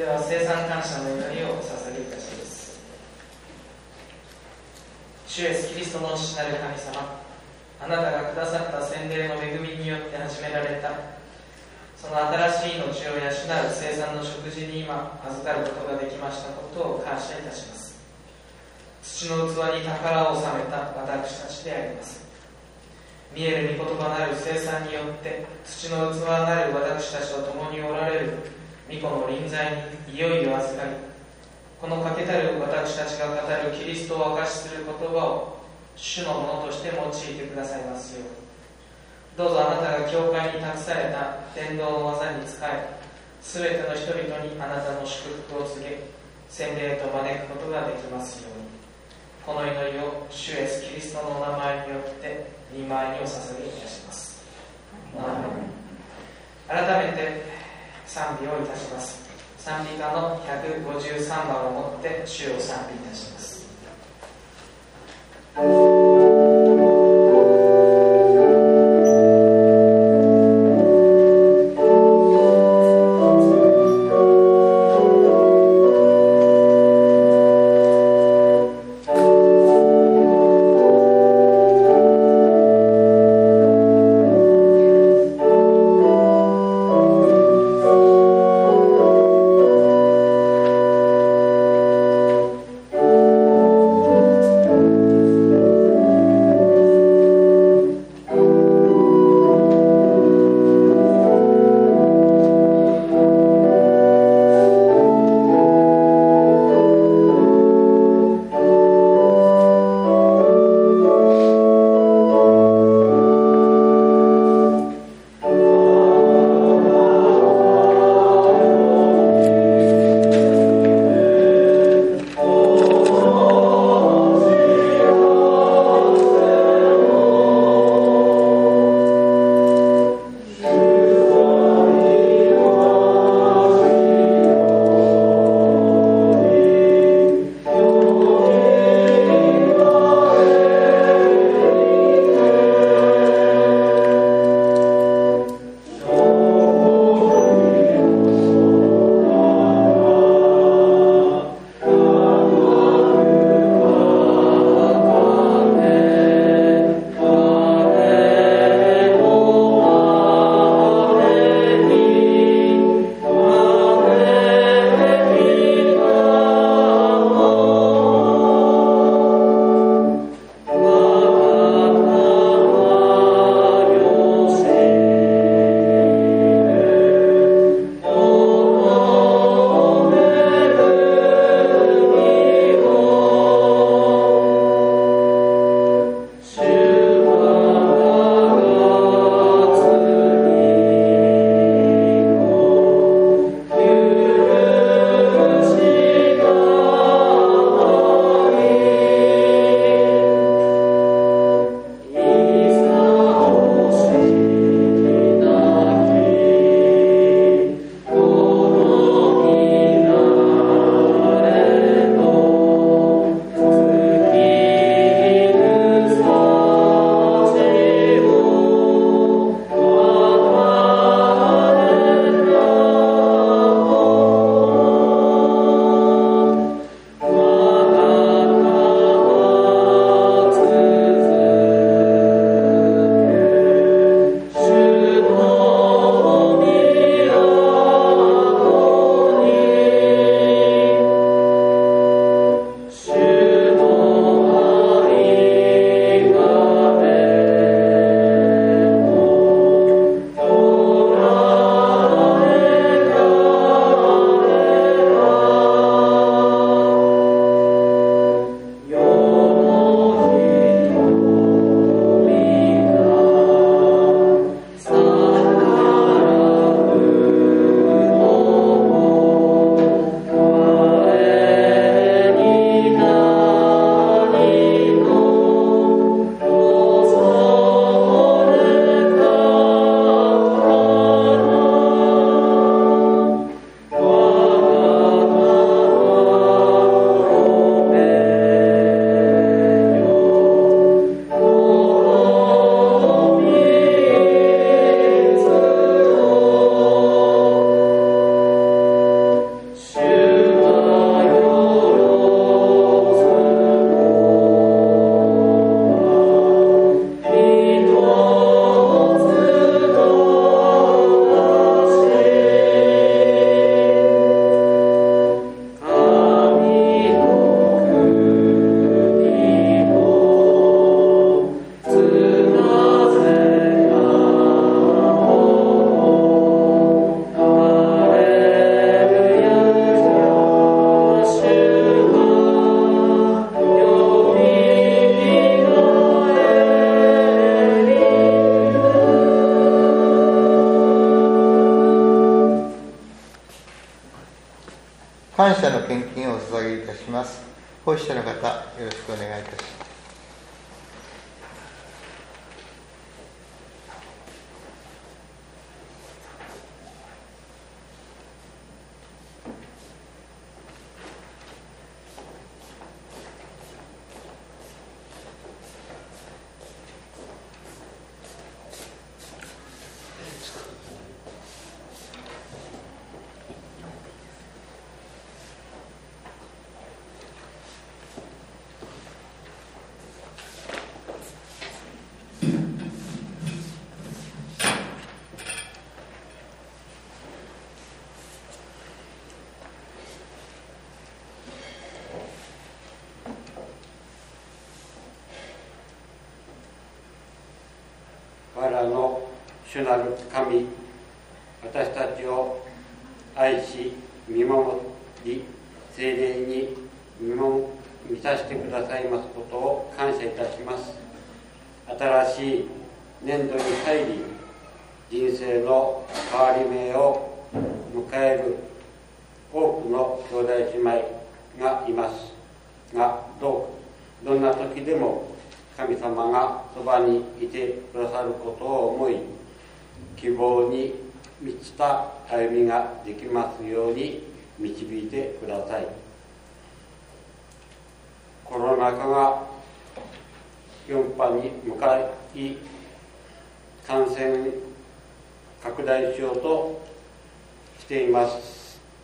では生産感謝の祈りをお捧げいたします。主イエスキリストの父なる神様、あなたがくださった洗礼の恵みによって始められたその新しい命を養う生産の食事に今預かることができましたことを感謝いたします。土の器に宝を収めた私たちであります。見える御言葉なる生産によって土の器なる私たちと共におられる御子の臨在にいよいよ預かり、この欠けたる私たちが語るキリストを証しする言葉を主のものとして用いてくださいますように。どうぞあなたが教会に託された伝道の技に仕え、すべての人々にあなたの祝福を告げ、洗礼と招くことができますように。この祈りを主イエスキリストのお名前によって御前にお捧げいたします。改めて賛美をいたします。賛美歌の153番をもって主を賛美いたします。 「 ます。奉仕者の方、よろしくお願いいたします。 我らの主なる神、私たちを愛し見守り、聖霊に満たしてくださいますことを感謝いたします。新しい年度に入り、人生の変わり目を迎える多くの兄弟姉妹がいますが、どんな時でも神様がそばにいてくださることを思い、希望に満ちた歩みができますように導いてください。コロナ禍が4波に向かい、感染拡大しようとしています。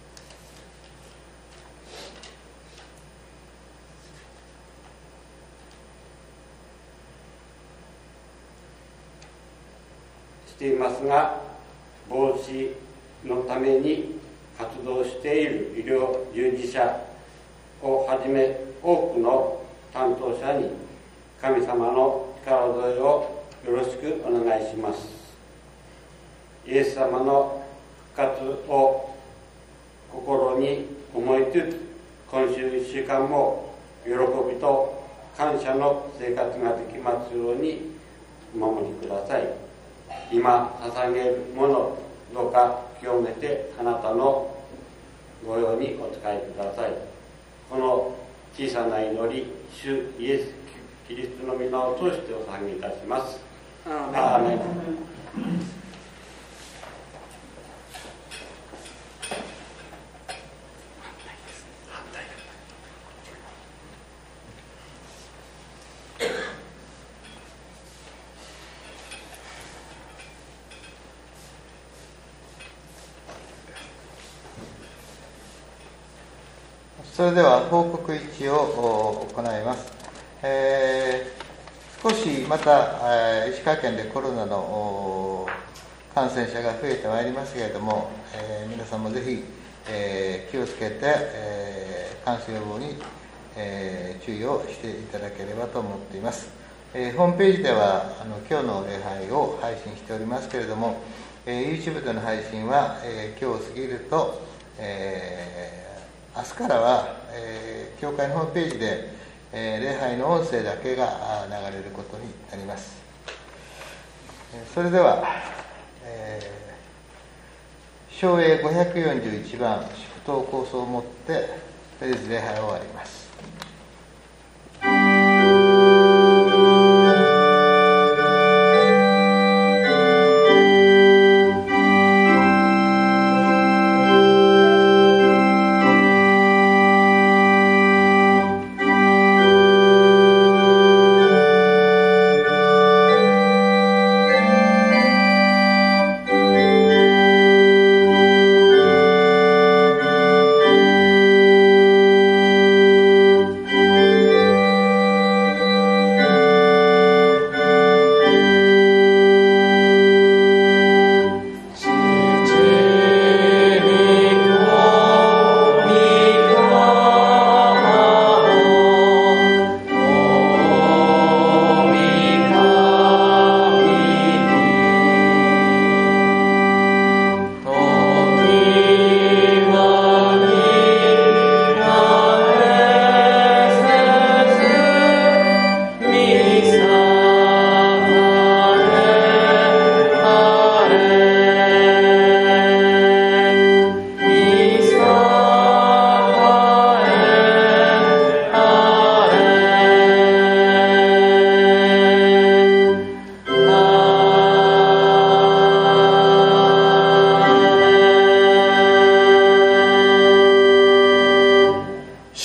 が、防止のために活動している医療従事者をはじめ多くの担当者に神様の力添えをよろしくお願いします。イエス様の復活を心に思いつつ、今週1週間も喜びと感謝の生活ができますようにお守りください。今捧げるもの、どうか清めてあなたの御用にお使いください。この小さな祈り、主イエス・キリストの御名を通してお捧げいたします。アーメン。 それでは報告一を行います。少しまた石川県でコロナの感染者が増えてまいりますけれども、皆さんもぜひ、気をつけて、感染予防に、注意をしていただければと思っています。ホームページでは今日の礼拝を配信しておりますけれども、YouTube での配信は、今日過ぎると、明日からは、教会のホームページで、礼拝の音声だけが流れることになります。それでは、唱詠541番祝祷構想をもってとりあえず礼拝を終わります。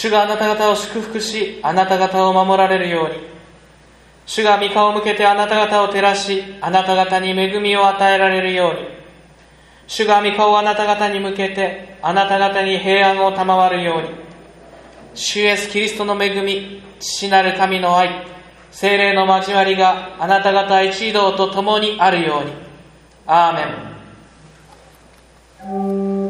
主があなた方を祝福し、あなた方を守られるように。主が御顔を向けてあなた方を照らし、あなた方に恵みを与えられるように。主が御顔をあなた方に向けて、あなた方に平安を賜るように。主イエスキリストの恵み、父なる神の愛、聖霊の交わりがあなた方一同と共にあるように。アーメン。